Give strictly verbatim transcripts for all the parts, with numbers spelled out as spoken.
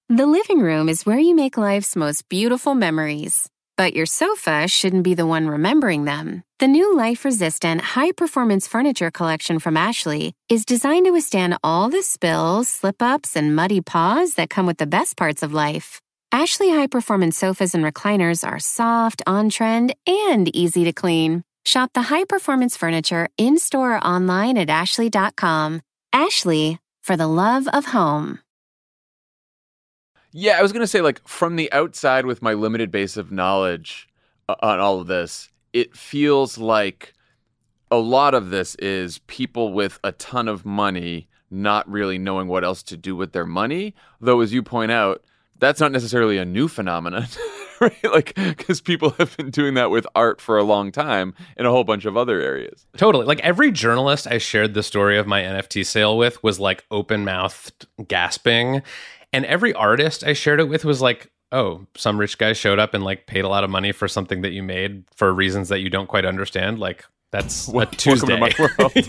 The living room is where you make life's most beautiful memories. But your sofa shouldn't be the one remembering them. The new life-resistant, high-performance furniture collection from Ashley is designed to withstand all the spills, slip-ups, and muddy paws that come with the best parts of life. Ashley high-performance sofas and recliners are soft, on-trend, and easy to clean. Shop the high-performance furniture in-store or online at ashley dot com. Ashley, for the love of home. Yeah, I was going to say, like, from the outside with my limited base of knowledge uh, on all of this, it feels like a lot of this is people with a ton of money not really knowing what else to do with their money. Though, as you point out, that's not necessarily a new phenomenon, right? Like, because people have been doing that with art for a long time in a whole bunch of other areas. Totally. Like, every journalist I shared the story of my N F T sale with was, like, open-mouthed gasping. And every artist I shared it with was like, oh, some rich guy showed up and like paid a lot of money for something that you made for reasons that you don't quite understand. Like, that's well, a Tuesday. Welcome to my world.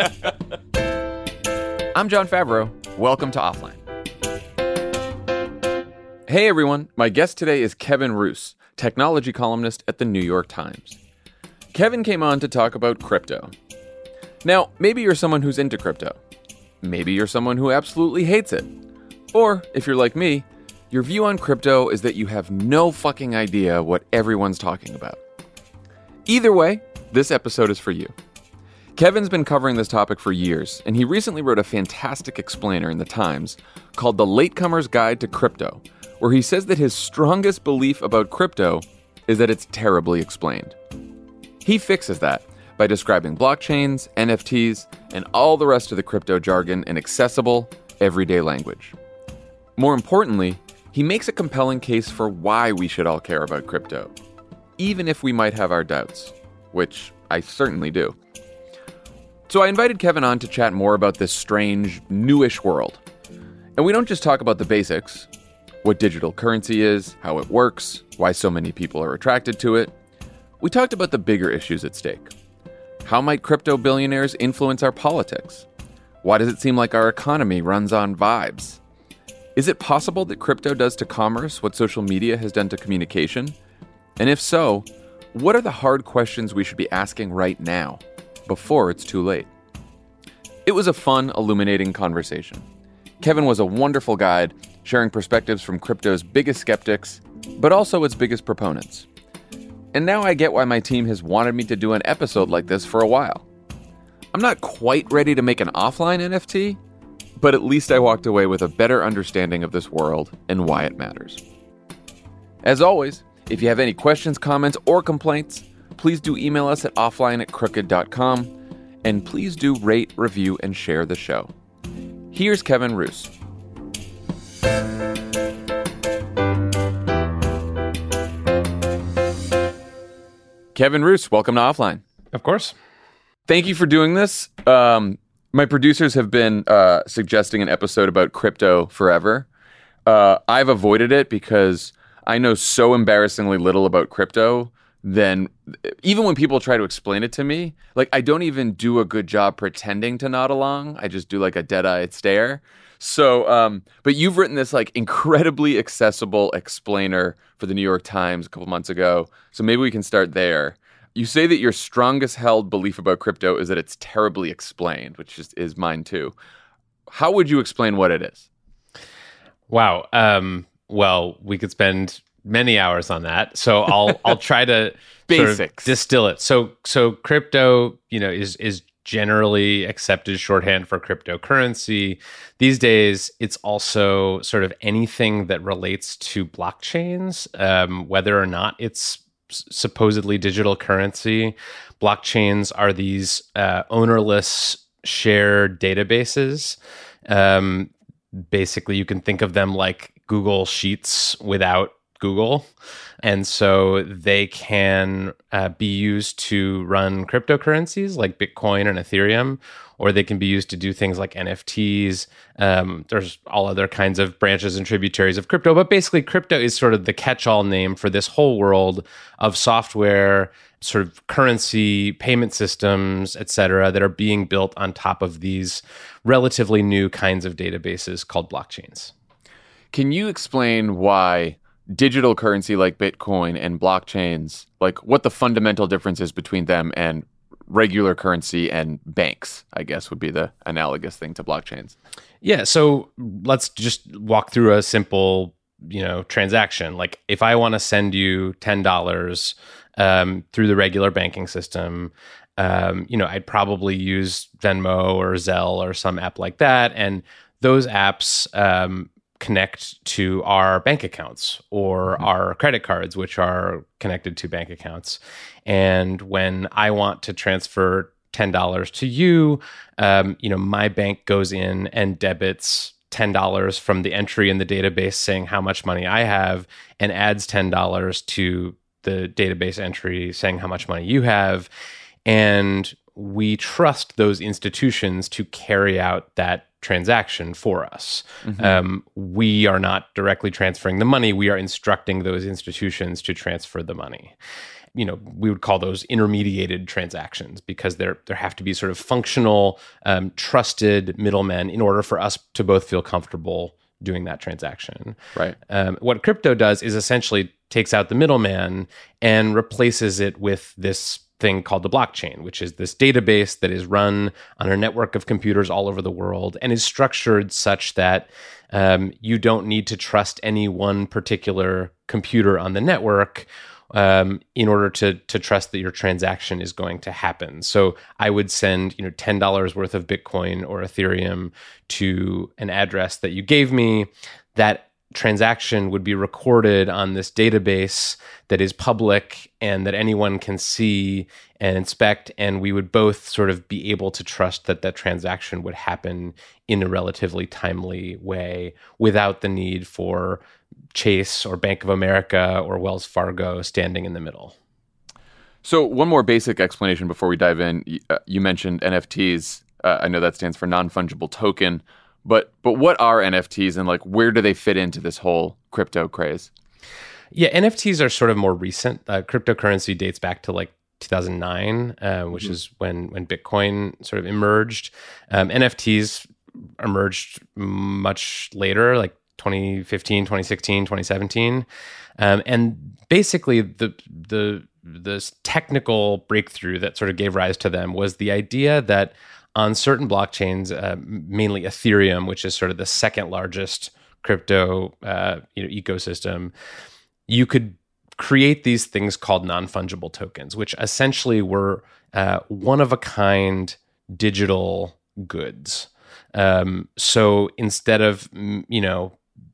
I'm Jon Favreau. Welcome to Offline. Hey everyone, my guest today is Kevin Roose, technology columnist at the New York Times. Kevin came on to talk about crypto. Now, maybe you're someone who's into crypto. Maybe you're someone who absolutely hates it. Or, if you're like me, your view on crypto is that you have no fucking idea what everyone's talking about. Either way, this episode is for you. Kevin's been covering this topic for years, and he recently wrote a fantastic explainer in the Times called The Latecomer's Guide to Crypto, where he says that his strongest belief about crypto is that it's terribly explained. He fixes that by describing blockchains, N F Ts, and all the rest of the crypto jargon in accessible, everyday language. More importantly, he makes a compelling case for why we should all care about crypto, even if we might have our doubts, which I certainly do. So I invited Kevin on to chat more about this strange, newish world. And we don't just talk about the basics, what digital currency is, how it works, why so many people are attracted to it. We talked about the bigger issues at stake. How might crypto billionaires influence our politics? Why does it seem like our economy runs on vibes? Is it possible that crypto does to commerce what social media has done to communication? And if so, what are the hard questions we should be asking right now, before it's too late? It was a fun, illuminating conversation. Kevin was a wonderful guide, sharing perspectives from crypto's biggest skeptics, but also its biggest proponents. And now I get why my team has wanted me to do an episode like this for a while. I'm not quite ready to make an offline N F T, but at least I walked away with a better understanding of this world and why it matters. As always, if you have any questions, comments, or complaints, please do email us at offline at crooked dot com, and please do rate, review, and share the show. Here's Kevin Roose. Kevin Roose, welcome to Offline. Of course. Thank you for doing this. Um, My producers have been uh, suggesting an episode about crypto forever. Uh, I've avoided it because I know so embarrassingly little about crypto. Then, even when people try to explain it to me, like I don't even do a good job pretending to nod along. I just do like a dead-eyed stare. So, um, but you've written this like incredibly accessible explainer for the New York Times a couple months ago. So maybe we can start there. You say that your strongest held belief about crypto is that it's terribly explained, which is, is mine too. How would you explain what it is? Wow. Um, well, we could spend many hours on that. So I'll I'll try to Basics. Sort of distill it. So so crypto, you know, is is generally accepted shorthand for cryptocurrency. These days, it's also sort of anything that relates to blockchains, um, whether or not it's supposedly digital currency. Blockchains are these uh, ownerless shared databases. Um, basically, you can think of them like Google Sheets without Google. And so they can uh, be used to run cryptocurrencies like Bitcoin and Ethereum, or they can be used to do things like N F Ts. Um, there's all other kinds of branches and tributaries of crypto. But basically, crypto is sort of the catch-all name for this whole world of software, sort of currency, payment systems, et cetera, that are being built on top of these relatively new kinds of databases called blockchains. Can you explain why digital currency like Bitcoin and blockchains, like what the fundamental difference is between them and regular currency and banks, I guess would be the analogous thing to blockchains? Yeah, so let's just walk through a simple, you know, transaction. Like if I want to send you ten dollars um, through the regular banking system, um, you know, I'd probably use Venmo or Zelle or some app like that. And those apps um, connect to our bank accounts or mm-hmm. our credit cards, which are connected to bank accounts. And when I want to transfer ten dollars to you, um, you know, my bank goes in and debits ten dollars from the entry in the database saying how much money I have and adds ten dollars to the database entry saying how much money you have. And we trust those institutions to carry out that transaction for us. Mm-hmm. Um, we are not directly transferring the money. We are instructing those institutions to transfer the money. You know, we would call those intermediated transactions because there there have to be sort of functional, um, trusted middlemen in order for us to both feel comfortable doing that transaction. Right. Um, what crypto does is essentially takes out the middleman and replaces it with this thing called the blockchain, which is this database that is run on a network of computers all over the world and is structured such that um, you don't need to trust any one particular computer on the network um, in order to to trust that your transaction is going to happen. So I would send, you know, ten dollars worth of Bitcoin or Ethereum to an address that you gave me. That transaction would be recorded on this database that is public and that anyone can see and inspect, and we would both sort of be able to trust that that transaction would happen in a relatively timely way without the need for Chase or Bank of America or Wells Fargo standing in the middle. So one more basic explanation before we dive in. You mentioned N F Ts. Uh, I know that stands for non-fungible token. But but what are N F Ts and like where do they fit into this whole crypto craze? Yeah, N F Ts are sort of more recent. Uh, cryptocurrency dates back to like two thousand nine, uh, which mm-hmm. is when when Bitcoin sort of emerged. Um, N F Ts emerged much later, like twenty fifteen, twenty sixteen, twenty seventeen. Um, and basically the the the technical breakthrough that sort of gave rise to them was the idea that on certain blockchains, uh, mainly Ethereum, which is sort of the second largest crypto uh, you know, ecosystem, you could create these things called non-fungible tokens, which essentially were uh, one-of-a-kind digital goods. Um, so instead of, you know,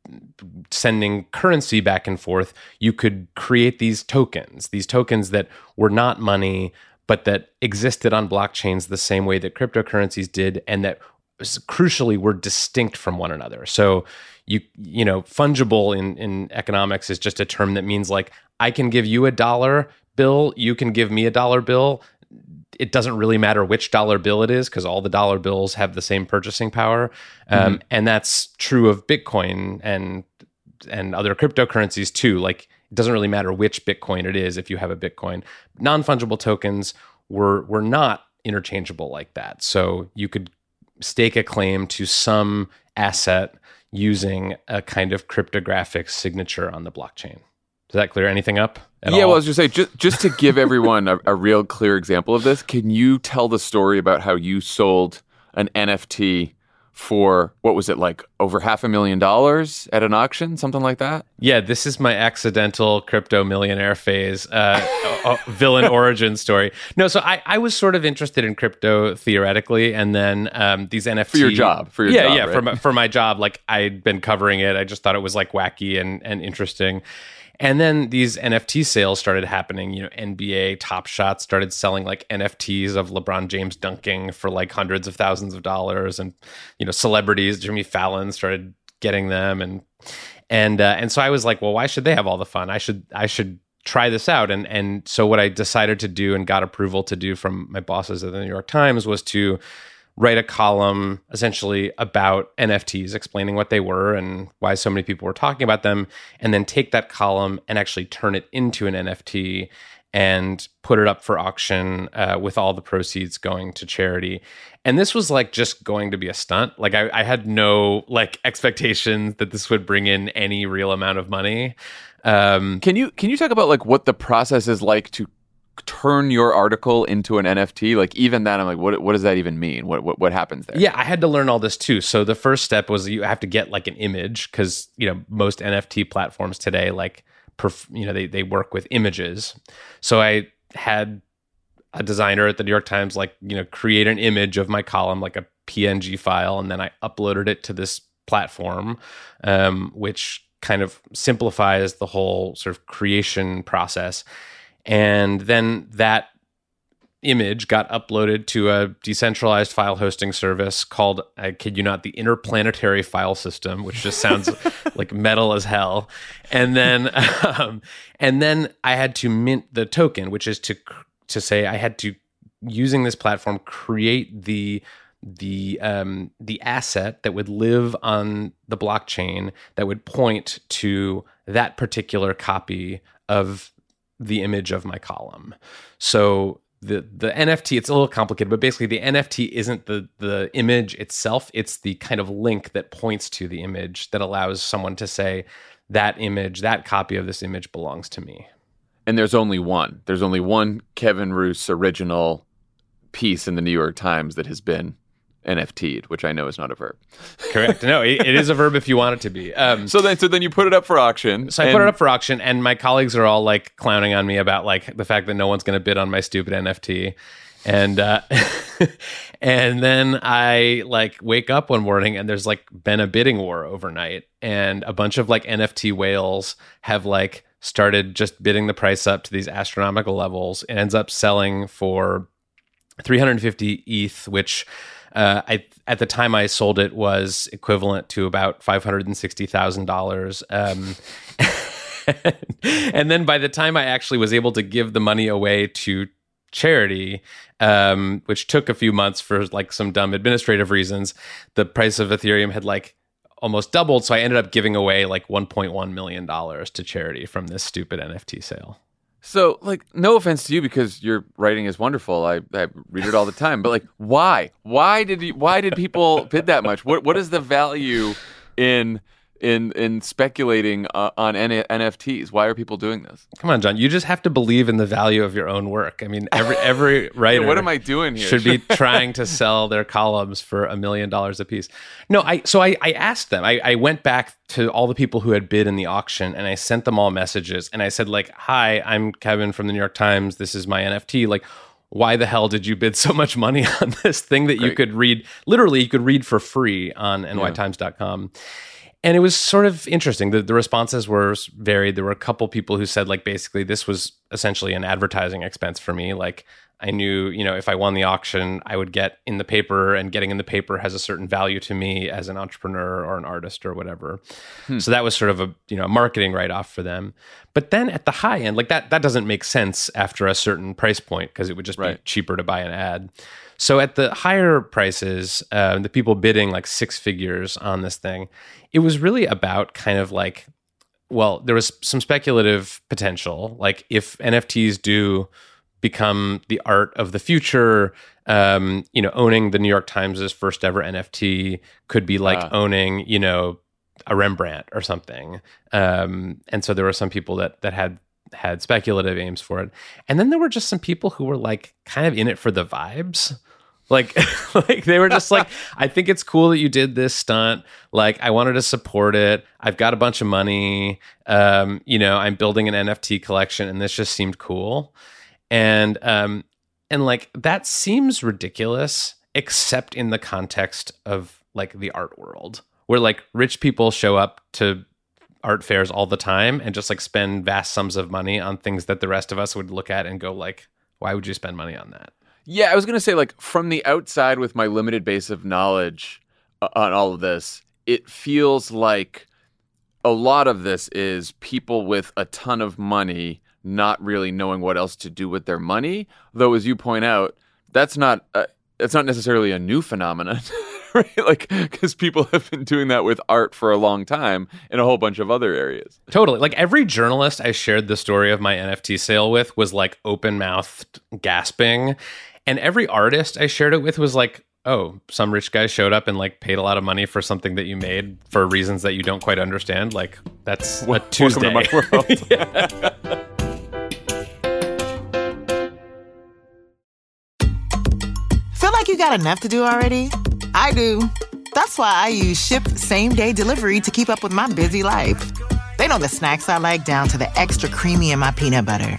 sending currency back and forth, you could create these tokens, these tokens that were not money, but that existed on blockchains the same way that cryptocurrencies did, and that crucially were distinct from one another. So you you know, fungible in, in economics is just a term that means like I can give you a dollar bill, you can give me a dollar bill. It doesn't really matter which dollar bill it is because all the dollar bills have the same purchasing power. Um, mm-hmm. And that's true of Bitcoin and and other cryptocurrencies too. Like it doesn't really matter which Bitcoin it is if you have a Bitcoin. Non-fungible tokens were were not interchangeable like that. So you could stake a claim to some asset using a kind of cryptographic signature on the blockchain. Does that clear anything up at yeah, all? well, I was just saying, just, just to give everyone a, a real clear example of this, can you tell the story about how you sold an N F T for, what was it, like over half a million dollars at an auction, something like that? Yeah, this is my accidental crypto millionaire phase, uh, a, a villain origin story. No, so I, I was sort of interested in crypto theoretically, and then um, these N F T... For your job, for your yeah, job, Yeah, right? for, my, for my job, like I'd been covering it. I just thought it was like wacky and, and interesting. And then these N F T sales started happening. You know, N B A Top Shot started selling like N F Ts of LeBron James dunking for like hundreds of thousands of dollars, and you know, celebrities, Jimmy Fallon started getting them, and and uh, and so I was like, well, why should they have all the fun? I should I should try this out. And and so what I decided to do and got approval to do from my bosses at the New York Times was to write a column essentially about N F Ts, explaining what they were and why so many people were talking about them, and then take that column and actually turn it into an N F T and put it up for auction uh, with all the proceeds going to charity. And this was like just going to be a stunt. Like I, I had no like expectations that this would bring in any real amount of money. Um, can you can you talk about like what the process is like to turn your article into an N F T? Like even that, I'm like, what what does that even mean? What what what happens there? Yeah, I had to learn all this too. So the first step was you have to get like an image, because you know most N F T platforms today like perf- you know they they work with images. So I had a designer at the New York Times like you know create an image of my column, like a P N G file, and then I uploaded it to this platform, um, which kind of simplifies the whole sort of creation process. And then that image got uploaded to a decentralized file hosting service called, I kid you not, the Interplanetary File System, which just sounds like metal as hell. And then, um, and then I had to mint the token, which is to to say I had to, using this platform, create the the um, the asset that would live on the blockchain that would point to that particular copy of the image of my column. So the the N F T, it's a little complicated, but basically the N F T isn't the the image itself, it's the kind of link that points to the image that allows someone to say that image, that copy of this image belongs to me. And there's only one. There's only one Kevin Roose original piece in the New York Times that has been N F T'd, which I know is not a verb. Correct. No, it, it is a verb if you want it to be. Um, so then, so then you put it up for auction. So I and... put it up for auction, and my colleagues are all like clowning on me about like the fact that no one's going to bid on my stupid N F T, and uh, and then I like wake up one morning and there's like been a bidding war overnight, and a bunch of like N F T whales have like started just bidding the price up to these astronomical levels. It ends up selling for three hundred fifty E T H, which Uh, I at the time I sold it was equivalent to about five hundred sixty thousand dollars. Um, and then by the time I actually was able to give the money away to charity, um, which took a few months for like some dumb administrative reasons, the price of Ethereum had like almost doubled. So I ended up giving away like one point one million dollars to charity from this stupid N F T sale. So, like, no offense to you because your writing is wonderful. I, I read it all the time. But, like, why? Why did you, why did people bid that much? What What is the value in in in speculating uh, on N- NFTs? Why are people doing this? Come on, John. You just have to believe in the value of your own work. I mean, every every writer yeah, what am I doing here? should be trying to sell their columns for a million dollars a piece. No, I so I, I asked them. I, I went back to all the people who had bid in the auction, and I sent them all messages. And I said, like, hi, I'm Kevin from the New York Times. This is my N F T. Like, why the hell did you bid so much money on this thing that Great. you could read? Literally, you could read for free on N Y Times dot com. And it was sort of interesting. The, the responses were varied. There were a couple people who said, like, basically, this was essentially an advertising expense for me. Like, I knew, you know, if I won the auction, I would get in the paper, and getting in the paper has a certain value to me as an entrepreneur or an artist or whatever. Hmm. So that was sort of a, you know, a marketing write-off for them. But then at the high end, like that, that doesn't make sense after a certain price point because it would just right. be cheaper to buy an ad. So at the higher prices, uh, the people bidding like six figures on this thing, it was really about kind of like, well, there was some speculative potential. Like if N F Ts do become the art of the future, um, you know, owning the New York Times' first ever N F T could be like uh. owning, you know, a Rembrandt or something. Um, and so there were some people that that had had speculative aims for it. And then there were just some people who were like kind of in it for the vibes. Like, like they were just like, I think it's cool that you did this stunt. Like, I wanted to support it. I've got a bunch of money. Um, you know, I'm building an N F T collection, and this just seemed cool. And um, and like that seems ridiculous, except in the context of like the art world, where like rich people show up to art fairs all the time and just like spend vast sums of money on things that the rest of us would look at and go like, why would you spend money on that? Yeah, I was going to say, like, from the outside with my limited base of knowledge uh, on all of this, it feels like a lot of this is people with a ton of money not really knowing what else to do with their money. Though, as you point out, that's not uh, that's not necessarily a new phenomenon. right? Like, because people have been doing that with art for a long time in a whole bunch of other areas. Totally. Like every journalist I shared the story of my N F T sale with was like open-mouthed gasping. And every artist I shared it with was like, oh, some rich guy showed up and like paid a lot of money for something that you made for reasons that you don't quite understand. Like that's a Tuesday. Welcome to my world. Yeah. Feel like you got enough to do already? I do. That's why I use Shipt same-day delivery to keep up with my busy life. They know the snacks I like down to the extra creamy in my peanut butter.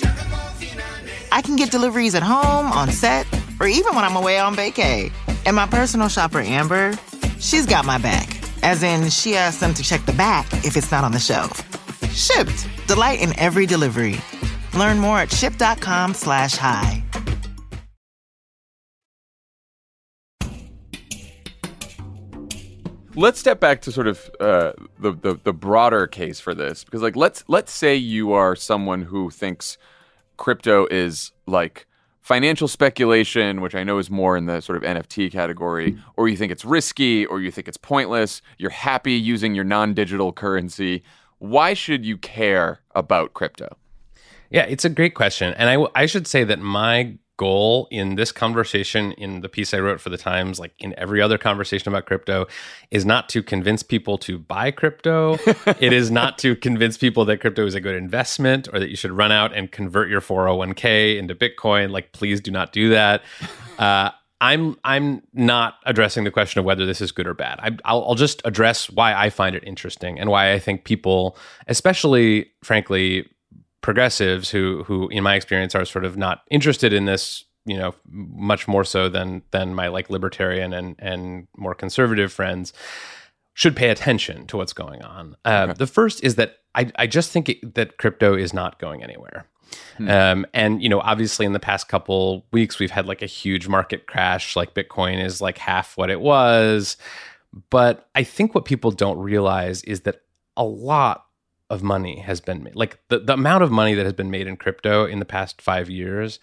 I can get deliveries at home, on set, or even when I'm away on vacay. And my personal shopper, Amber, she's got my back. As in, she asks them to check the back if it's not on the shelf. Shipt. Delight in every delivery. Learn more at shipt.com slash hi. Let's step back to sort of uh, the, the the broader case for this, because like let's let's say you are someone who thinks crypto is like financial speculation, which I know is more in the sort of N F T category, or you think it's risky, or you think it's pointless. You're happy using your non-digital currency. Why should you care about crypto? Yeah, it's a great question, and I w- I should say that my goal in this conversation, in the piece I wrote for the Times, like in every other conversation about crypto, is not to convince people to buy crypto. It is not to convince people that crypto is a good investment or that you should run out and convert your four oh one k into Bitcoin. Like, please do not do that. Uh, I'm I'm not addressing the question of whether this is good or bad. I, I'll, I'll just address why I find it interesting and why I think people, especially, frankly, progressives who who in my experience are sort of not interested in this, you know, much more so than than my like libertarian and and more conservative friends, should pay attention to what's going on. Uh, okay. The first is that I I just think it, that crypto is not going anywhere. Hmm. Um, and, you know, obviously in the past couple weeks, we've had like a huge market crash, like Bitcoin is like half what it was. But I think what people don't realize is that a lot of money has been made. Like the, the amount of money that has been made in crypto in the past five years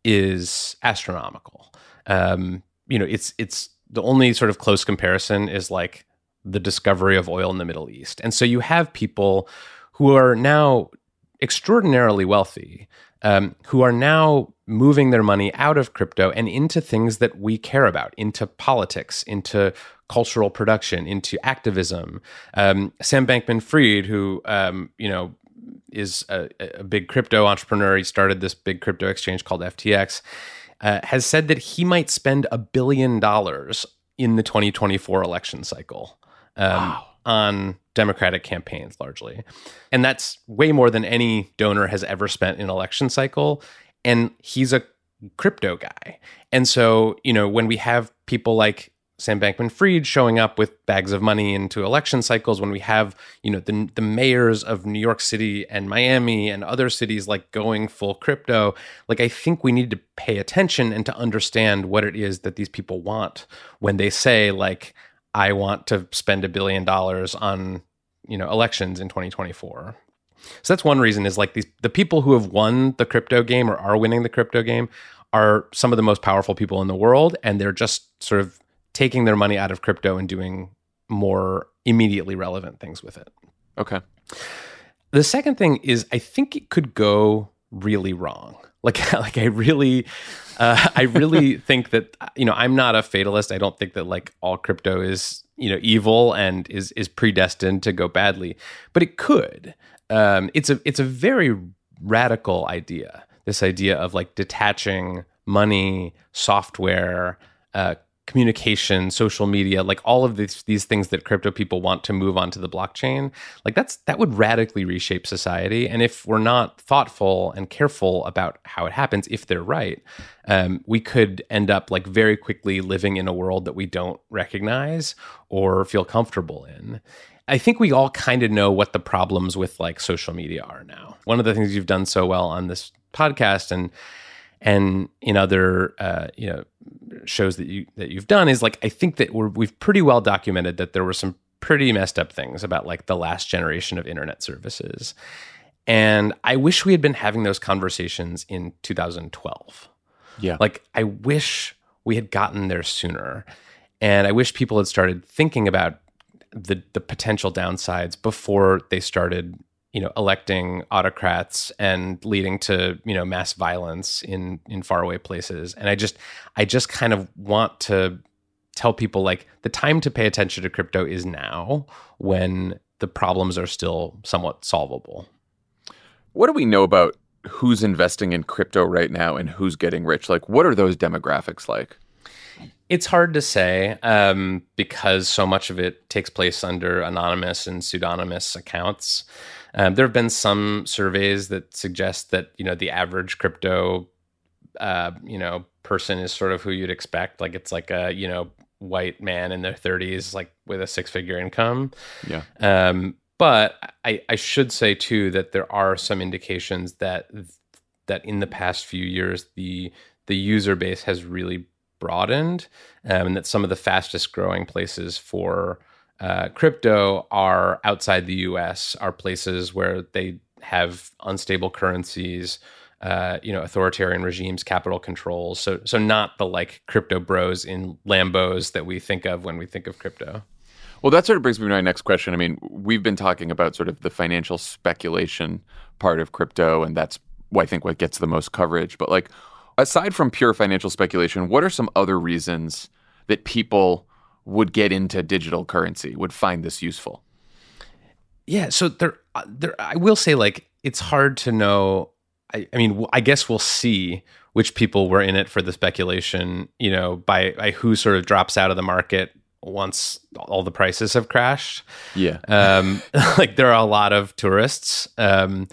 is astronomical. Um, you know, it's it's the only sort of close comparison is like the discovery of oil in the Middle East. And so you have people who are now extraordinarily wealthy, um, who are now moving their money out of crypto and into things that we care about, into politics, into cultural production, into activism. Um, Sam Bankman-Fried, who um, you know is a, a big crypto entrepreneur, he started this big crypto exchange called F T X, uh, has said that he might spend a billion dollars in the twenty twenty-four election cycle um, wow. on Democratic campaigns, largely, and that's way more than any donor has ever spent in an election cycle. And he's a crypto guy, and so you know when we have people like Sam Bankman-Fried showing up with bags of money into election cycles, when we have, you know, the the mayors of New York City and Miami and other cities like going full crypto, like I think we need to pay attention and to understand what it is that these people want when they say like, I want to spend a billion dollars on, you know, elections in twenty twenty-four. So that's one reason is like these the people who have won the crypto game or are winning the crypto game are some of the most powerful people in the world, and they're just sort of taking their money out of crypto and doing more immediately relevant things with it. Okay. The second thing is I think it could go really wrong. Like, like I really, uh, I really think that, you know, I'm not a fatalist. I don't think that like all crypto is, you know, evil and is is predestined to go badly, but it could. Um, it's a it's a very radical idea. This idea of like detaching money, software, uh, communication, social media, like all of these these things that crypto people want to move onto the blockchain, like that's that would radically reshape society. And if we're not thoughtful and careful about how it happens, if they're right, um, we could end up like very quickly living in a world that we don't recognize or feel comfortable in. I think we all kind of know what the problems with like social media are now. One of the things you've done so well on this podcast and and in other uh, you know shows that you that you've done is like I think that we're, we've pretty well documented that there were some pretty messed up things about like the last generation of internet services, and I wish we had been having those conversations in two thousand twelve. Yeah, like I wish we had gotten there sooner. And I wish people had started thinking about the the potential downsides before they started, you know, electing autocrats and leading to, you know, mass violence in in faraway places. And I just I just kind of want to tell people, like, the time to pay attention to crypto is now, when the problems are still somewhat solvable. What do we know about who's investing in crypto right now and who's getting rich? Like, what are those demographics like? It's hard to say um, because so much of it takes place under anonymous and pseudonymous accounts. Um, there have been some surveys that suggest that, you know, the average crypto, uh, you know, person is sort of who you'd expect. Like, it's like a, you know, white man in their thirties, like with a six-figure income. Yeah. Um, but I, I should say too that there are some indications that that in the past few years the the user base has really broadened, um, and that some of the fastest growing places for uh, crypto are outside the U S, are places where they have unstable currencies, uh, you know, authoritarian regimes, capital controls. So, so not the like crypto bros in Lambos that we think of when we think of crypto. Well, that sort of brings me to my next question. I mean, we've been talking about sort of the financial speculation part of crypto, and that's, I think, what gets the most coverage. But like, aside from pure financial speculation, what are some other reasons that people would get into digital currency, would find this useful? Yeah, so there, there. I will say, like, it's hard to know. I, I mean, I guess we'll see which people were in it for the speculation, you know, by, by who sort of drops out of the market once all the prices have crashed. Yeah. Um, like, there are a lot of tourists, um,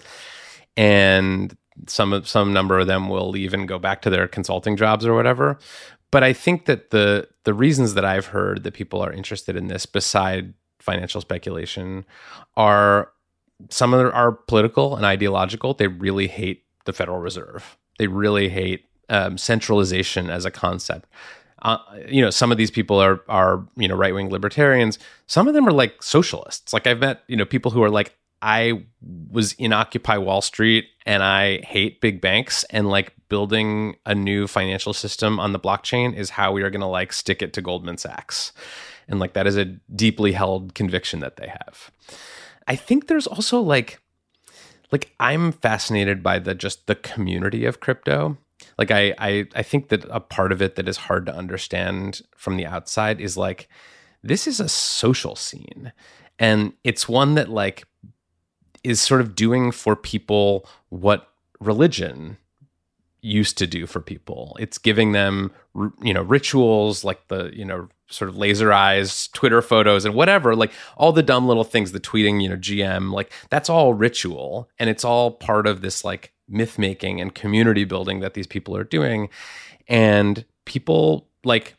and some of some number of them will leave and go back to their consulting jobs or whatever. But I think that the the reasons that I've heard that people are interested in this, beside financial speculation, are some of them are political and ideological. They really hate the Federal Reserve. They really hate um, centralization as a concept. Uh, you know, some of these people are are you know right wing libertarians. Some of them are like socialists. Like, I've met you know people who are like, I was in Occupy Wall Street and I hate big banks, and like building a new financial system on the blockchain is how we are going to like stick it to Goldman Sachs. And like, that is a deeply held conviction that they have. I think there's also like, like I'm fascinated by the, just the community of crypto. Like I, I, I think that a part of it that is hard to understand from the outside is like, this is a social scene, and it's one that like is sort of doing for people what religion used to do for people. It's giving them, you know, rituals like the, you know, sort of laser eyes, Twitter photos and whatever, like all the dumb little things, the tweeting, you know, G M, like that's all ritual. And it's all part of this like myth making and community building that these people are doing. And people like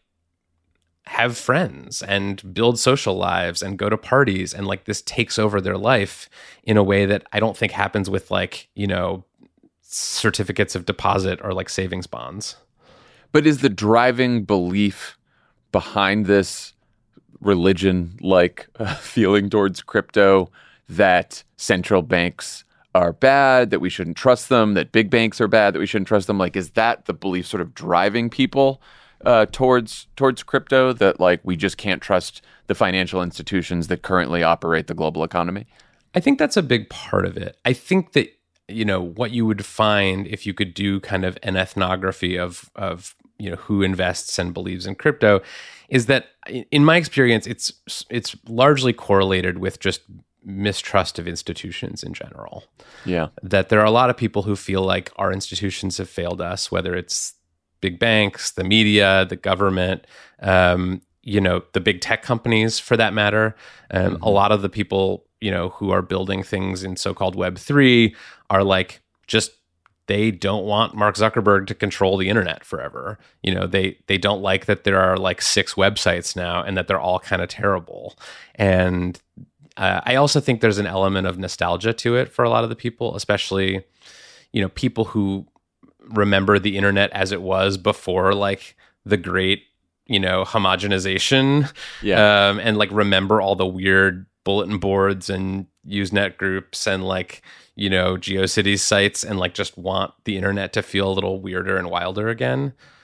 have friends and build social lives and go to parties, and like this takes over their life in a way that I don't think happens with like, you know, certificates of deposit or like savings bonds. But is the driving belief behind this religion like uh, feeling towards crypto that central banks are bad, that we shouldn't trust them, that big banks are bad, that we shouldn't trust them? Like, is that the belief sort of driving people Uh, towards towards crypto, that like we just can't trust the financial institutions that currently operate the global economy? I think that's a big part of it. I think that, you know, what you would find if you could do kind of an ethnography of of you know who invests and believes in crypto is that, in my experience, it's it's largely correlated with just mistrust of institutions in general. Yeah, that there are a lot of people who feel like our institutions have failed us, whether it's big banks, the media, the government, um, you know, the big tech companies for that matter. Um, mm-hmm. A lot of the people, you know, who are building things in so-called Web three are like, just, they don't want Mark Zuckerberg to control the internet forever. You know, they they don't like that there are like six websites now and that they're all kind of terrible. And uh, I also think there's an element of nostalgia to it for a lot of the people, especially, you know, people who remember the internet as it was before like the great, you know, homogenization. Yeah. Um, and like remember all the weird bulletin boards and Usenet groups and like, you know, GeoCities sites, and like just want the internet to feel a little weirder and wilder again.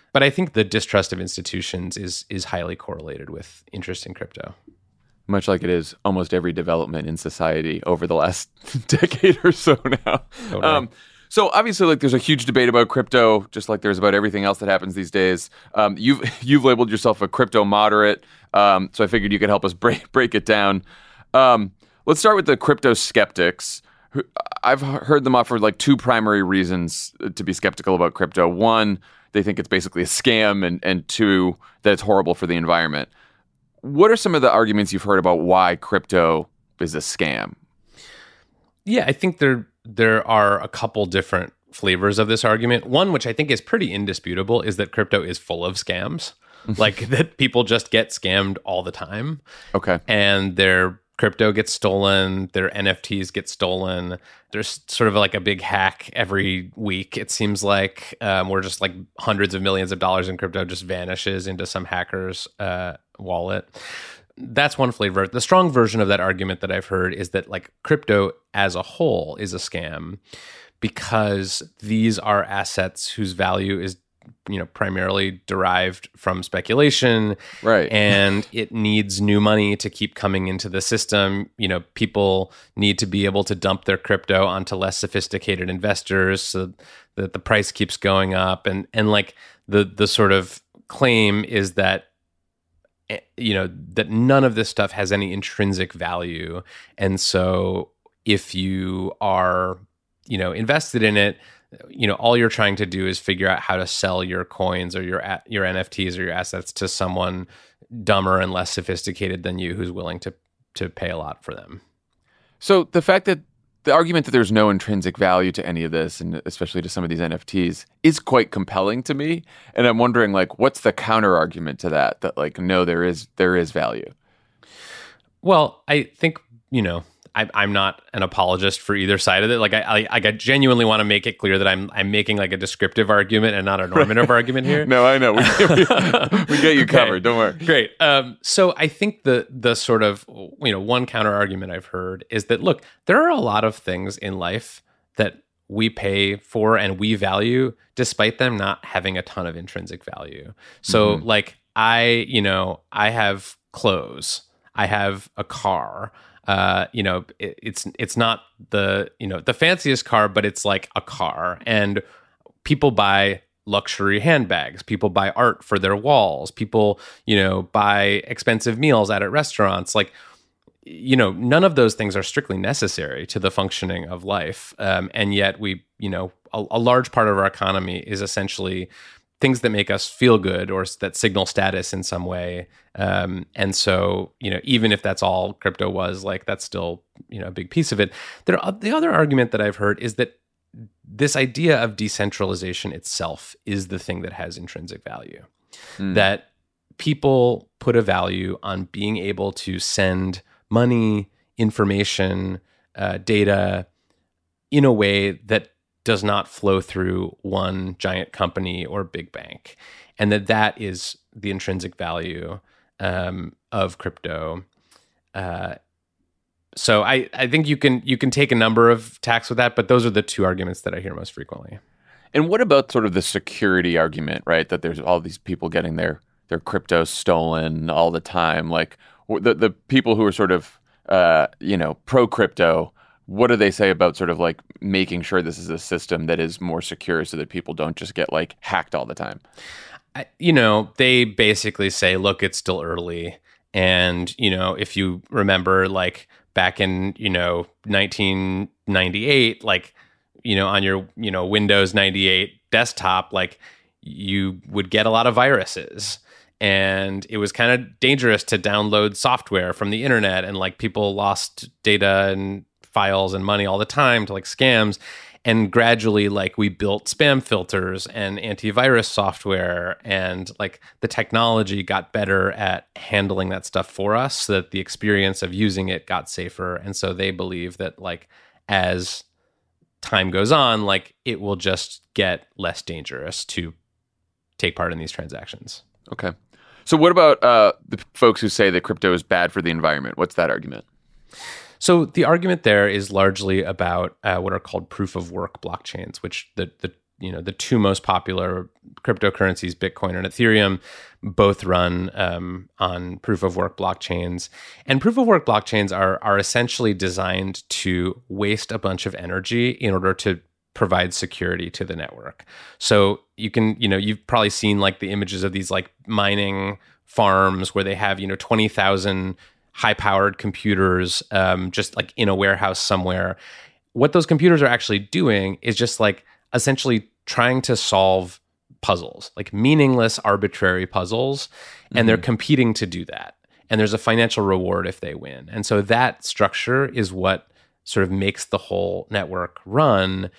But I think the distrust of institutions is is highly correlated with interest in crypto. Much like it is almost every development in society over the last decade or so now. Totally. Um, so obviously, like, there's a huge debate about crypto, just like there's about everything else that happens these days. Um, you've you've labeled yourself a crypto moderate, um, so I figured you could help us break break it down. Um, let's start with the crypto skeptics. I've heard them offer like two primary reasons to be skeptical about crypto. One, they think it's basically a scam, and and two, that it's horrible for the environment. What are some of the arguments you've heard about why crypto is a scam? Yeah, I think there there are a couple different flavors of this argument. One, which I think is pretty indisputable, is that crypto is full of scams. Like that people just get scammed all the time. Okay. And their crypto gets stolen, their N F Ts get stolen. There's sort of like a big hack every week. It seems like um, where just like hundreds of millions of dollars in crypto just vanishes into some hacker's uh, wallet. That's one flavor. The strong version of that argument that I've heard is that like crypto as a whole is a scam because these are assets whose value is, you know, primarily derived from speculation. Right. And it needs new money to keep coming into the system. You know, people need to be able to dump their crypto onto less sophisticated investors so that the price keeps going up. And and like the the sort of claim is that, you know, that none of this stuff has any intrinsic value. And so if you are, you know, invested in it, you know, all you're trying to do is figure out how to sell your coins or your your N F Ts or your assets to someone dumber and less sophisticated than you who's willing to to pay a lot for them. So the fact that the argument that there's no intrinsic value to any of this, and especially to some of these N F Ts, is quite compelling to me. And I'm wondering, like, what's the counter argument to that? That like, no, there is there is value. Well, I think, you know, I, I'm not an apologist for either side of it. Like, I, I, I genuinely want to make it clear that I'm I'm making like a descriptive argument and not a normative right. argument here. No, I know. We, we, we get you covered. Okay. Don't worry. Great. Um, so I think the the sort of, you know, one counter argument I've heard is that, look, there are a lot of things in life that we pay for and we value despite them not having a ton of intrinsic value. So mm-hmm. like I, you know, I have clothes. I have a car. Uh, you know, it, it's it's not the, you know, the fanciest car, but it's like a car. And people buy luxury handbags. People buy art for their walls. People, you know, buy expensive meals out at restaurants. Like, you know, none of those things are strictly necessary to the functioning of life. Um, and yet we, you know, a, a large part of our economy is essentially things that make us feel good or that signal status in some way. Um, and so, you know, even if that's all crypto was, like, that's still, you know, a big piece of it. There, are, the other argument that I've heard is that this idea of decentralization itself is the thing that has intrinsic value. Mm. That people put a value on being able to send money, information, uh, data in a way that does not flow through one giant company or big bank, and that that is the intrinsic value um, of crypto. Uh, so I, I think you can you can take a number of tacks with that, but those are the two arguments that I hear most frequently. And what about sort of the security argument, right? That there's all these people getting their their crypto stolen all the time, like the the people who are sort of uh, you know pro crypto. What do they say about sort of like making sure this is a system that is more secure so that people don't just get like hacked all the time? I, you know, they basically say, look, it's still early. And, you know, if you remember, like back in, you know, nineteen ninety-eight, like, you know, on your, you know, Windows ninety-eight desktop, like you would get a lot of viruses. And it was kind of dangerous to download software from the internet, and like people lost data and files and money all the time to like scams. And gradually, like, we built spam filters and antivirus software, and like the technology got better at handling that stuff for us so that the experience of using it got safer. And so they believe that, like, as time goes on, like, it will just get less dangerous to take part in these transactions. Okay. So what about uh, the folks who say that crypto is bad for the environment? What's that argument? So the argument there is largely about uh, what are called proof of work blockchains, which the, the you know, the two most popular cryptocurrencies, Bitcoin and Ethereum, both run um, on proof of work blockchains. And proof of work blockchains are are essentially designed to waste a bunch of energy in order to provide security to the network. So you can, you know, you've probably seen like the images of these like mining farms where they have, you know, twenty thousand high-powered computers um, just like in a warehouse somewhere. What those computers are actually doing is just like essentially trying to solve puzzles, like meaningless, arbitrary puzzles, and mm-hmm. they're competing to do that. And there's a financial reward if they win. And so that structure is what sort of makes the whole network run.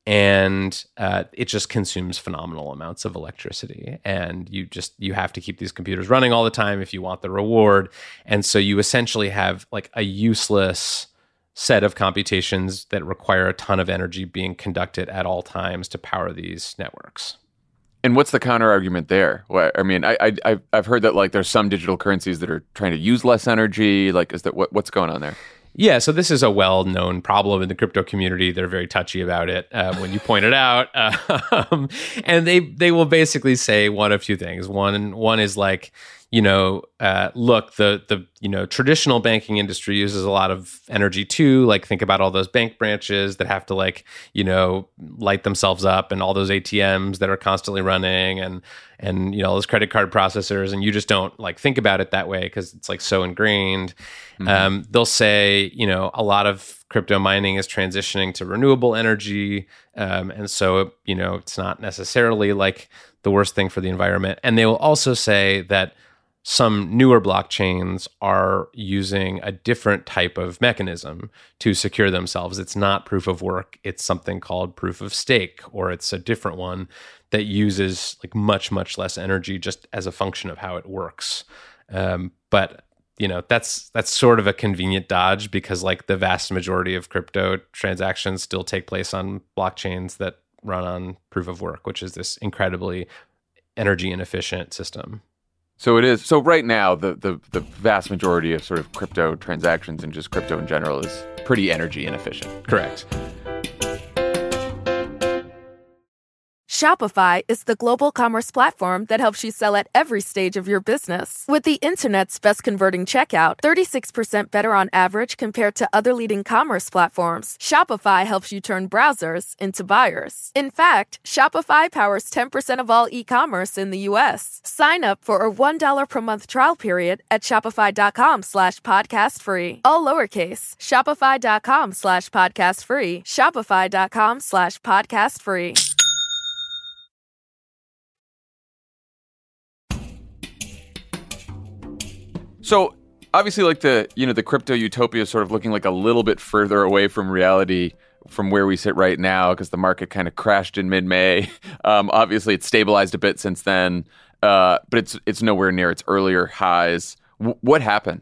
And uh, it just consumes phenomenal amounts of electricity. And you just, you have to keep these computers running all the time if you want the reward. And so you essentially have like a useless set of computations that require a ton of energy being conducted at all times to power these networks. And what's the counter argument there? Well, I mean, I, I, I've heard that like there's some digital currencies that are trying to use less energy. Like, is that what, what's going on there? Yeah, so this is a well-known problem in the crypto community. They're very touchy about it uh, when you point it out, um, and they they will basically say one of two things. One one is like, you know, uh, look, the the you know traditional banking industry uses a lot of energy too. Like, think about all those bank branches that have to like you know light themselves up, and all those A T Ms that are constantly running, and and you know those credit card processors, and you just don't like think about it that way because it's like so ingrained. Mm-hmm. Um, they'll say, you know, a lot of crypto mining is transitioning to renewable energy, um, and so you know it's not necessarily like the worst thing for the environment. And they will also say that some newer blockchains are using a different type of mechanism to secure themselves. It's not proof of work. It's something called proof of stake, or it's a different one that uses like much, much less energy just as a function of how it works. Um, but, you know, that's that's sort of a convenient dodge because like the vast majority of crypto transactions still take place on blockchains that run on proof of work, which is this incredibly energy inefficient system. So it is. So right now, the, the, the vast majority of sort of crypto transactions and just crypto in general is pretty energy inefficient. Correct. Shopify is the global commerce platform that helps you sell at every stage of your business. With the internet's best converting checkout, thirty-six percent better on average compared to other leading commerce platforms, Shopify helps you turn browsers into buyers. In fact, Shopify powers ten percent of all e-commerce in the U S. Sign up for a one dollar per month trial period at shopify.com slash podcast free. All lowercase, shopify.com slash podcast free, shopify.com slash podcast free. So obviously, like the you know the crypto utopia is sort of looking like a little bit further away from reality from where we sit right now because the market kind of crashed in mid-May. Um, obviously, it's stabilized a bit since then, uh, but it's it's nowhere near its earlier highs. W- what happened?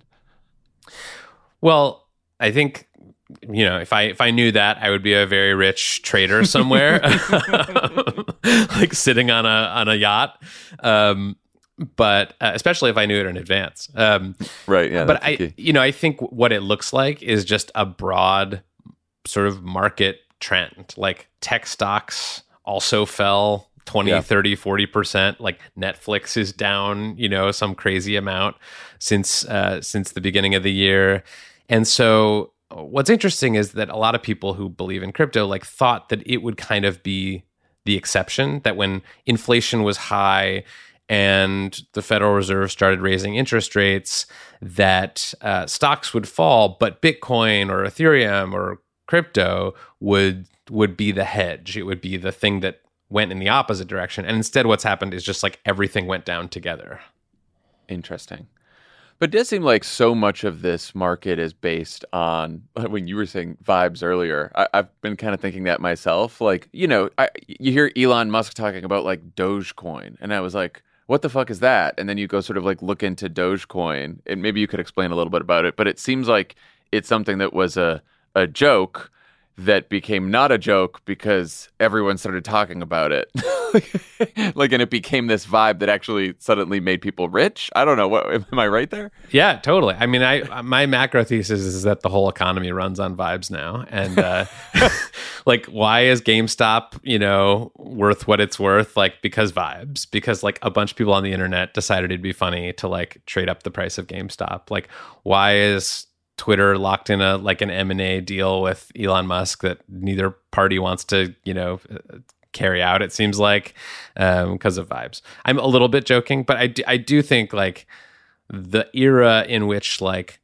Well, I think you know if I if I knew that, I would be a very rich trader somewhere, like sitting on a on a yacht. Um, But uh, especially if I knew it in advance. Um, right, yeah. But I, you know, I think what it looks like is just a broad sort of market trend. Like tech stocks also fell twenty, yeah. thirty, forty percent. Like Netflix is down, you know, some crazy amount since uh, since the beginning of the year. And so what's interesting is that a lot of people who believe in crypto like thought that it would kind of be the exception, that when inflation was high and the Federal Reserve started raising interest rates, that uh, stocks would fall, but Bitcoin or Ethereum or crypto would would be the hedge. It would be the thing that went in the opposite direction. And instead what's happened is just like everything went down together. Interesting. But it does seem like so much of this market is based on, when you were saying vibes earlier, I, I've been kind of thinking that myself. Like, you know, I, you hear Elon Musk talking about like Dogecoin, and I was like, what the fuck is that? And then you go sort of like look into Dogecoin, and maybe you could explain a little bit about it. But it seems like it's something that was a, a joke that became not a joke because everyone started talking about it. Like, and it became this vibe that actually suddenly made people rich. I don't know. What, am I right there? Yeah, totally. I mean, I my macro thesis is that the whole economy runs on vibes now. And uh, like, why is GameStop, you know, worth what it's worth? Like, because vibes. Because like a bunch of people on the internet decided it'd be funny to like trade up the price of GameStop. Like, why is Twitter locked in a like an M and A deal with Elon Musk that neither party wants to, you know, carry out, it seems like, um, because of vibes. I'm a little bit joking, but I do, I do think like the era in which like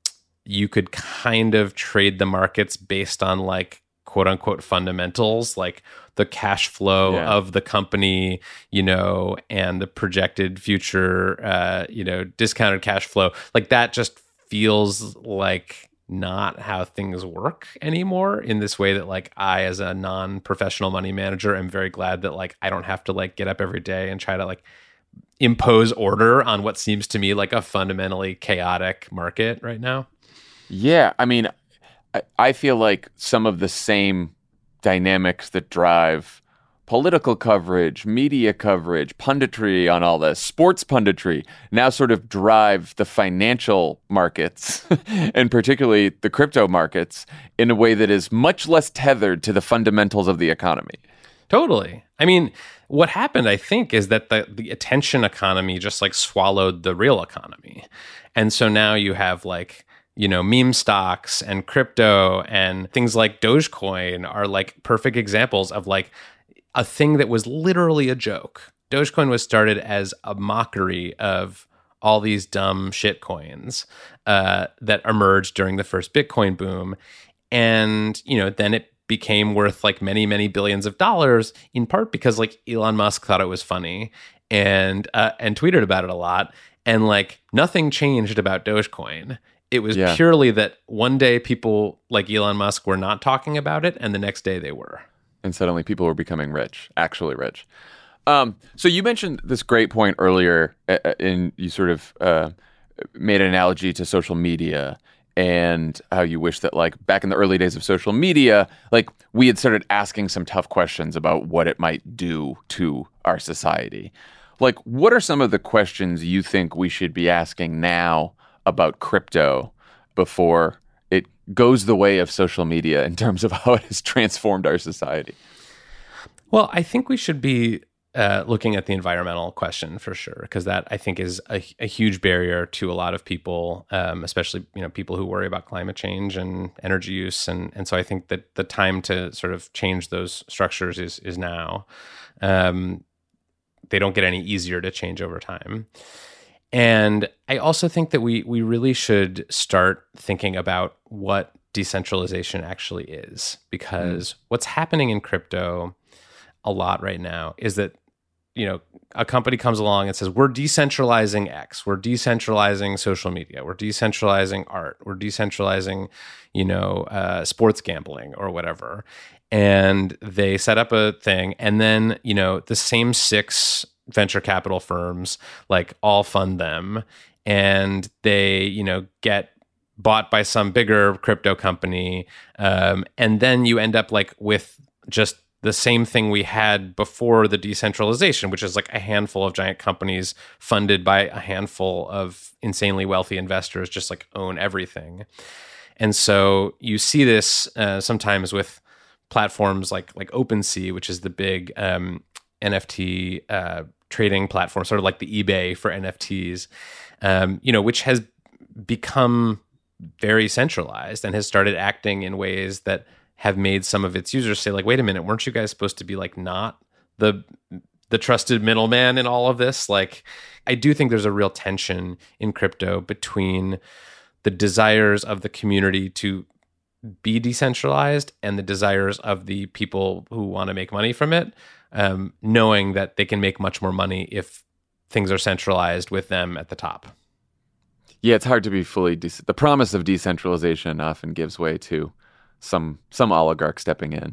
you could kind of trade the markets based on like quote unquote fundamentals, like the cash flow yeah. of the company, you know, and the projected future, uh, you know, discounted cash flow, like that just feels like not how things work anymore in this way that like I, as a non-professional money manager, am very glad that like I don't have to like get up every day and try to like impose order on what seems to me like a fundamentally chaotic market right now. Yeah. I mean, I, I feel like some of the same dynamics that drive political coverage, media coverage, punditry on all this, sports punditry, now sort of drive the financial markets, and particularly the crypto markets, in a way that is much less tethered to the fundamentals of the economy. Totally. I mean, what happened, I think, is that the, the attention economy just like swallowed the real economy. And so now you have like, you know, meme stocks and crypto and things like Dogecoin are like perfect examples of like a thing that was literally a joke. Dogecoin was started as a mockery of all these dumb shit coins uh, that emerged during the first Bitcoin boom. And, you know, then it became worth like many, many billions of dollars, in part because like Elon Musk thought it was funny and uh, and tweeted about it a lot. And like nothing changed about Dogecoin. It was yeah. purely that one day people like Elon Musk were not talking about it, and the next day they were. And suddenly people were becoming rich, actually rich. Um, so you mentioned this great point earlier, and you sort of uh, made an analogy to social media and how you wish that, like, back in the early days of social media, like, we had started asking some tough questions about what it might do to our society. Like, what are some of the questions you think we should be asking now about crypto before it goes the way of social media in terms of how it has transformed our society? Well, I think we should be uh, looking at the environmental question for sure, because that I think is a, a huge barrier to a lot of people, um, especially you know people who worry about climate change and energy use, and and so I think that the time to sort of change those structures is is now. Um, they don't get any easier to change over time. And I also think that we we really should start thinking about what decentralization actually is, because mm. what's happening in crypto a lot right now is that, you know, a company comes along and says, we're decentralizing X, we're decentralizing social media, we're decentralizing art, we're decentralizing, you know, uh, sports gambling or whatever. And they set up a thing, and then, you know, the same six venture capital firms like all fund them, and they, you know, get bought by some bigger crypto company, um, and then you end up like with just the same thing we had before the decentralization, which is like a handful of giant companies funded by a handful of insanely wealthy investors just like own everything. And so you see this uh, sometimes with platforms like like OpenSea, which is the big um, N F T uh, trading platform, sort of like the eBay for N F Ts, um, you know, which has become very centralized and has started acting in ways that have made some of its users say, like, wait a minute, weren't you guys supposed to be like not the the trusted middleman in all of this? Like, I do think there's a real tension in crypto between the desires of the community to be decentralized and the desires of the people who want to make money from it, um, knowing that they can make much more money if things are centralized with them at the top. Yeah, it's hard to be fully... De- the promise of decentralization often gives way to some some oligarch stepping in.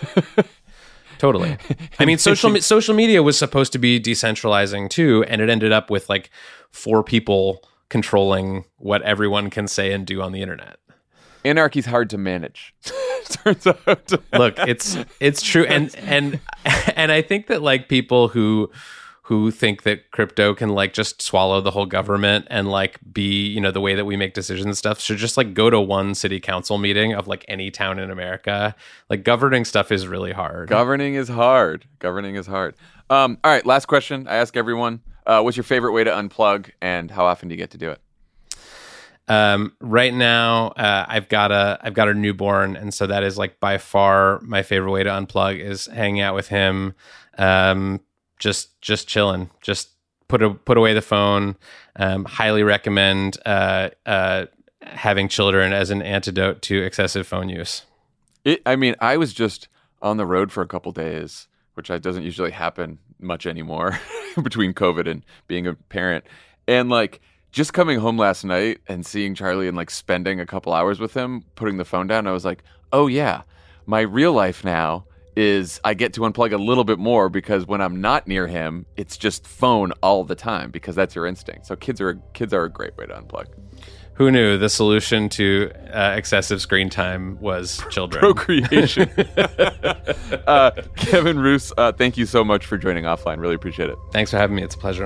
Totally. I mean, social me- social media was supposed to be decentralizing too, and it ended up with like four people controlling what everyone can say and do on the internet. Anarchy's hard to manage. Turns out. Look, it's it's true, and and and I think that like people who who think that crypto can like just swallow the whole government and like be, you know, the way that we make decisions and stuff should just like go to one city council meeting of like any town in America. Like governing stuff is really hard. Governing is hard. Governing is hard. Um, all right, last question. I ask everyone, uh, what's your favorite way to unplug and how often do you get to do it? Um, right now, uh, I've got a I've got a newborn, and so that is like by far my favorite way to unplug is hanging out with him. Um, just just chilling, just put a, put away the phone. Um, highly recommend uh, uh, having children as an antidote to excessive phone use. It, I mean, I was just on the road for a couple days, which doesn't usually happen much anymore between COVID and being a parent. And like just coming home last night and seeing Charlie and like spending a couple hours with him, putting the phone down, I was like, oh yeah, my real life now is I get to unplug a little bit more because when I'm not near him, it's just phone all the time because that's your instinct. So kids are kids are a great way to unplug. Who knew the solution to uh, excessive screen time was children? Procreation. uh, Kevin Roose, uh, thank you so much for joining Offline. Really appreciate it. Thanks for having me. It's a pleasure.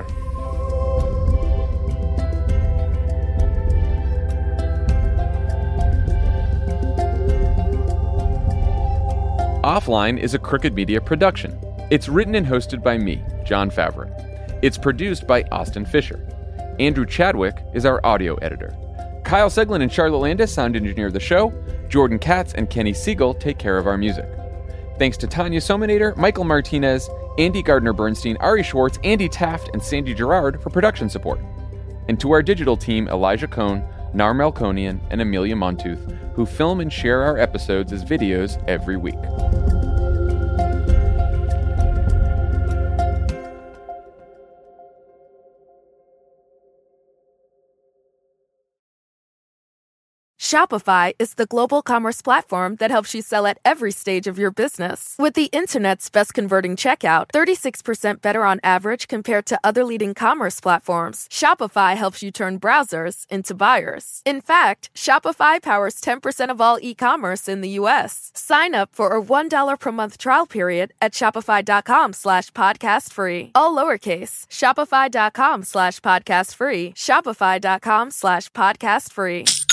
Offline is a Crooked Media production. It's written and hosted by me, Jon Favreau. It's produced by Austin Fisher. Andrew Chadwick is our audio editor. Kyle Seglin and Charlotte Landis sound engineer the show. Jordan Katz and Kenny Siegel take care of our music. Thanks to Tanya Sominator, Michael Martinez, Andy Gardner-Bernstein, Ari Schwartz, Andy Taft, and Sandy Gerard for production support. And to our digital team, Elijah Cohn, Nar Melkonian, and Amelia Montooth, who film and share our episodes as videos every week. Shopify is the global commerce platform that helps you sell at every stage of your business. With the internet's best converting checkout, thirty-six percent better on average compared to other leading commerce platforms, Shopify helps you turn browsers into buyers. In fact, Shopify powers ten percent of all e-commerce in the U S. Sign up for a one dollar per month trial period at shopify.com slash podcast free. All lowercase, shopify.com slash podcast free, shopify.com slash podcast free.